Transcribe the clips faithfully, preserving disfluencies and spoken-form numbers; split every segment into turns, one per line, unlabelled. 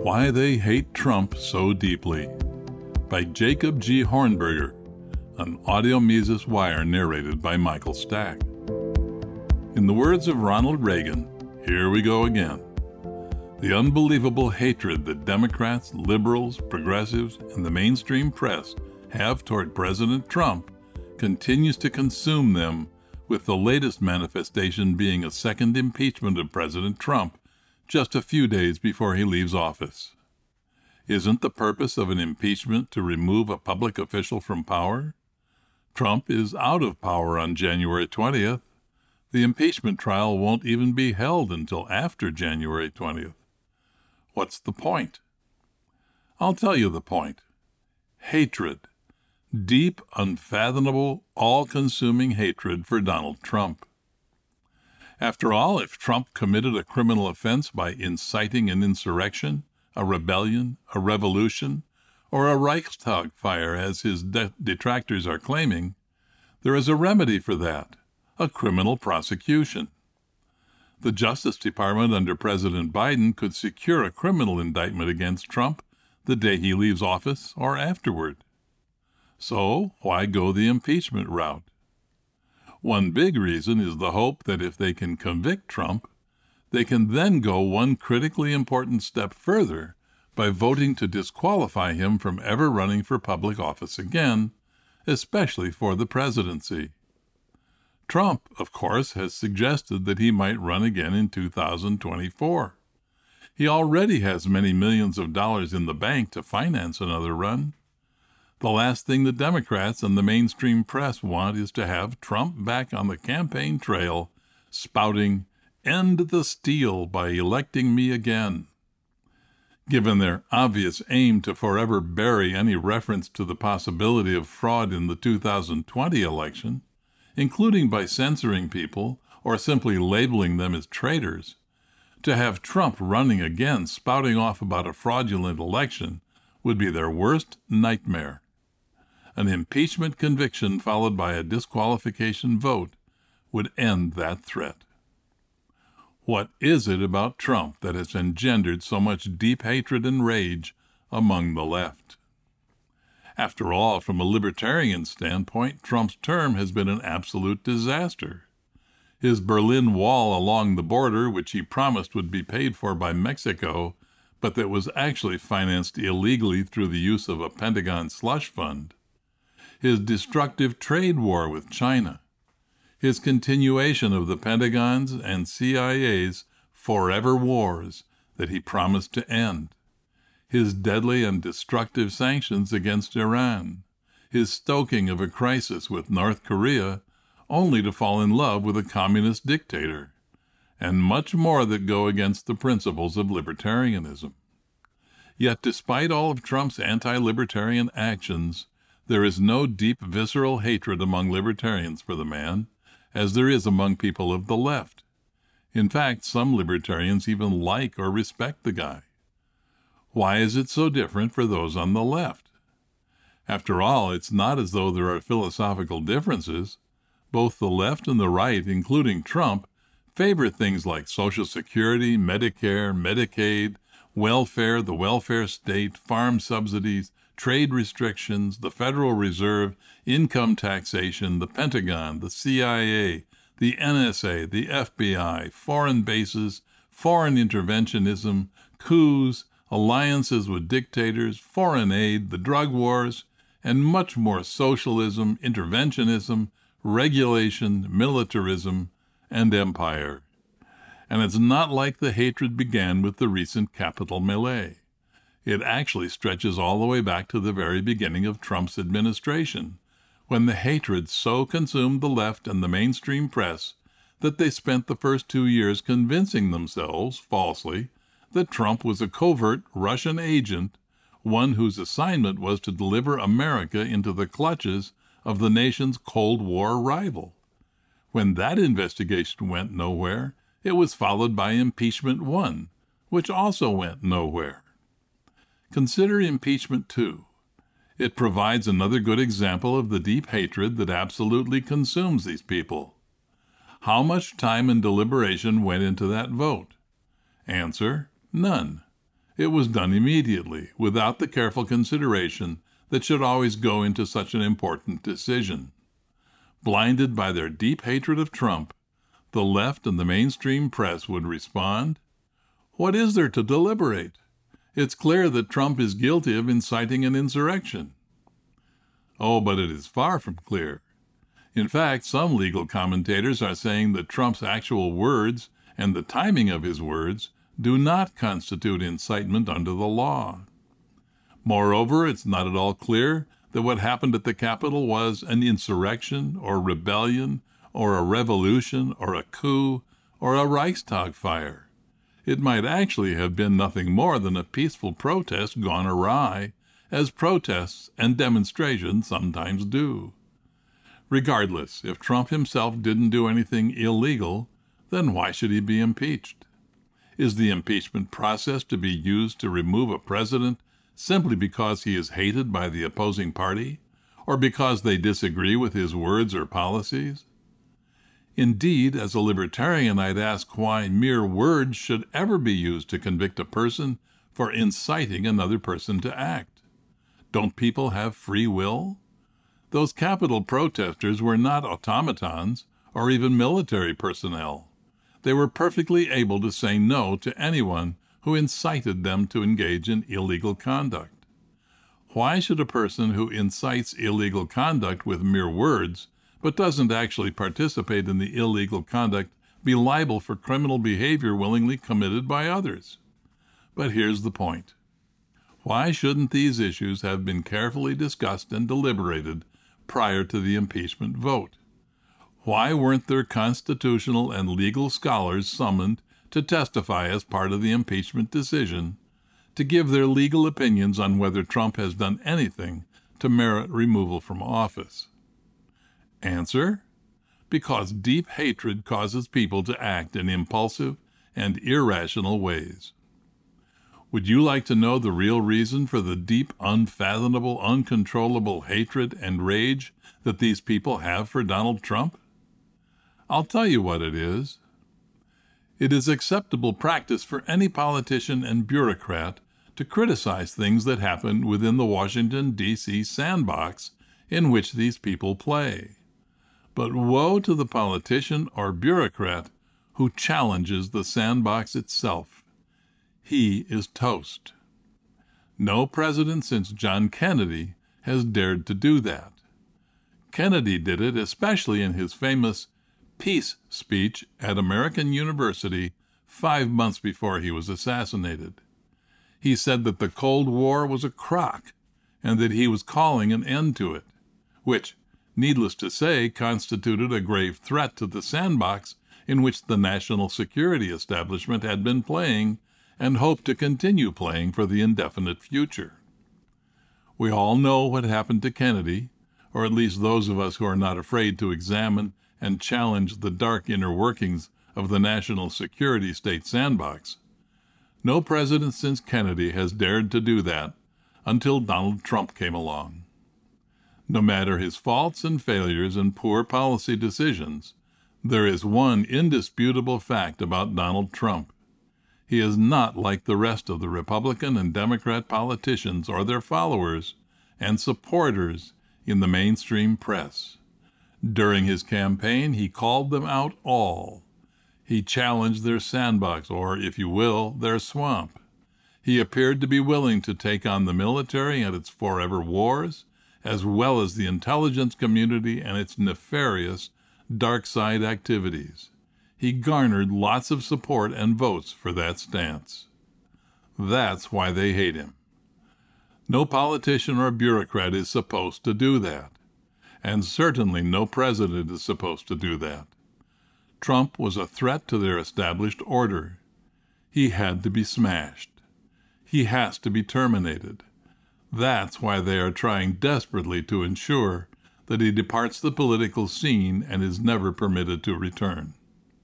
Why They Hate Trump So Deeply by Jacob G. Hornberger, an Audio Mises Wire narrated by Michael Stack. In the words of Ronald Reagan, here we go again. The unbelievable hatred that Democrats, liberals, progressives, and the mainstream press have toward President Trump continues to consume them, with the latest manifestation being a second impeachment of President Trump just a few days before he leaves office. Isn't the purpose of an impeachment to remove a public official from power? Trump is out of power on January twentieth. The impeachment trial won't even be held until after January twentieth. What's the point? I'll tell you the point. Hatred. Deep, unfathomable, all-consuming hatred for Donald Trump. After all, if Trump committed a criminal offense by inciting an insurrection, a rebellion, a revolution, or a Reichstag fire, as his de- detractors are claiming, there is a remedy for that, a criminal prosecution. The Justice Department under President Biden could secure a criminal indictment against Trump the day he leaves office or afterward. So why go the impeachment route? One big reason is the hope that if they can convict Trump, they can then go one critically important step further by voting to disqualify him from ever running for public office again, especially for the presidency. Trump, of course, has suggested that he might run again in two thousand twenty-four. He already has many millions of dollars in the bank to finance another run. The last thing the Democrats and the mainstream press want is to have Trump back on the campaign trail, spouting, "End the steal by electing me again." Given their obvious aim to forever bury any reference to the possibility of fraud in the two thousand twenty election, including by censoring people or simply labeling them as traitors, to have Trump running again spouting off about a fraudulent election would be their worst nightmare. An impeachment conviction followed by a disqualification vote would end that threat. What is it about Trump that has engendered so much deep hatred and rage among the left? After all, from a libertarian standpoint, Trump's term has been an absolute disaster. His Berlin Wall along the border, which he promised would be paid for by Mexico, but that was actually financed illegally through the use of a Pentagon slush fund. His destructive trade war with China. His continuation of the Pentagon's and C I A's forever wars that he promised to end. His deadly and destructive sanctions against Iran. His stoking of a crisis with North Korea, only to fall in love with a communist dictator. And much more that go against the principles of libertarianism. Yet despite all of Trump's anti-libertarian actions, there is no deep visceral hatred among libertarians for the man, as there is among people of the left. In fact, some libertarians even like or respect the guy. Why is it so different for those on the left? After all, it's not as though there are philosophical differences. Both the left and the right, including Trump, favor things like Social Security, Medicare, Medicaid, welfare, the welfare state, farm subsidies, trade restrictions, the Federal Reserve, income taxation, the Pentagon, the C I A, the N S A, the F B I, foreign bases, foreign interventionism, coups, alliances with dictators, foreign aid, the drug wars, and much more socialism, interventionism, regulation, militarism, and empire. And it's not like the hatred began with the recent Capitol melee. It actually stretches all the way back to the very beginning of Trump's administration, when the hatred so consumed the left and the mainstream press that they spent the first two years convincing themselves, falsely, that Trump was a covert Russian agent, one whose assignment was to deliver America into the clutches of the nation's Cold War rival. When that investigation went nowhere, it was followed by Impeachment One, which also went nowhere. Consider Impeachment Two. It provides another good example of the deep hatred that absolutely consumes these people. How much time and deliberation went into that vote? Answer, none. It was done immediately, without the careful consideration that should always go into such an important decision. Blinded by their deep hatred of Trump, the left and the mainstream press would respond, "What is there to deliberate? It's clear that Trump is guilty of inciting an insurrection." Oh, but it is far from clear. In fact, some legal commentators are saying that Trump's actual words and the timing of his words do not constitute incitement under the law. Moreover, it's not at all clear that what happened at the Capitol was an insurrection or rebellion or a revolution or a coup or a Reichstag fire. It might actually have been nothing more than a peaceful protest gone awry, as protests and demonstrations sometimes do. Regardless, if Trump himself didn't do anything illegal, then why should he be impeached? Is the impeachment process to be used to remove a president simply because he is hated by the opposing party, or because they disagree with his words or policies? Indeed, as a libertarian, I'd ask why mere words should ever be used to convict a person for inciting another person to act. Don't people have free will? Those Capitol protesters were not automatons or even military personnel. They were perfectly able to say no to anyone who incited them to engage in illegal conduct. Why should a person who incites illegal conduct with mere words but doesn't actually participate in the illegal conduct be liable for criminal behavior willingly committed by others? But here's the point. Why shouldn't these issues have been carefully discussed and deliberated prior to the impeachment vote? Why weren't there constitutional and legal scholars summoned to testify as part of the impeachment decision, to give their legal opinions on whether Trump has done anything to merit removal from office? Answer: because deep hatred causes people to act in impulsive and irrational ways. Would you like to know the real reason for the deep, unfathomable, uncontrollable hatred and rage that these people have for Donald Trump? I'll tell you what it is. It is acceptable practice for any politician and bureaucrat to criticize things that happen within the Washington, D C sandbox in which these people play. But woe to the politician or bureaucrat who challenges the sandbox itself. He is toast. No president since John Kennedy has dared to do that. Kennedy did it especially in his famous peace speech at American University five months before he was assassinated. He said that the Cold War was a crock and that he was calling an end to it, which, needless to say, constituted a grave threat to the sandbox in which the national security establishment had been playing and hoped to continue playing for the indefinite future. We all know what happened to Kennedy, or at least those of us who are not afraid to examine and challenge the dark inner workings of the national security state sandbox. No president since Kennedy has dared to do that until Donald Trump came along. No matter his faults and failures and poor policy decisions, there is one indisputable fact about Donald Trump. He is not like the rest of the Republican and Democrat politicians or their followers and supporters in the mainstream press. During his campaign, he called them out all. He challenged their sandbox, or, if you will, their swamp. He appeared to be willing to take on the military and its forever wars, as well as the intelligence community and its nefarious dark side activities. He garnered lots of support and votes for that stance. That's why they hate him. No politician or bureaucrat is supposed to do that. And certainly no president is supposed to do that. Trump was a threat to their established order. He had to be smashed. He has to be terminated. That's why they are trying desperately to ensure that he departs the political scene and is never permitted to return.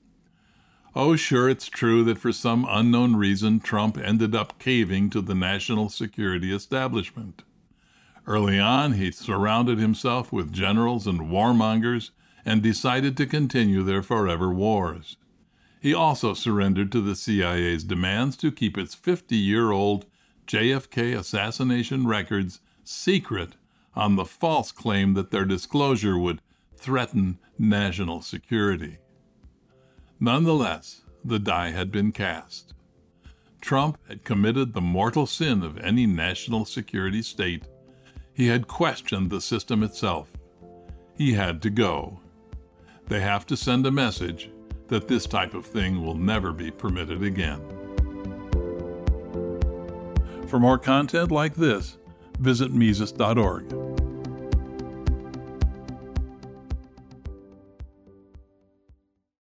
Oh, sure, it's true that for some unknown reason Trump ended up caving to the national security establishment. Early on, he surrounded himself with generals and warmongers and decided to continue their forever wars. He also surrendered to the C I A's demands to keep its fifty-year-old J F K assassination records secret on the false claim that their disclosure would threaten national security. Nonetheless, the die had been cast. Trump had committed the mortal sin of any national security state. He had questioned the system itself. He had to go. They have to send a message that this type of thing will never be permitted again. For more content like this, visit Mises dot org.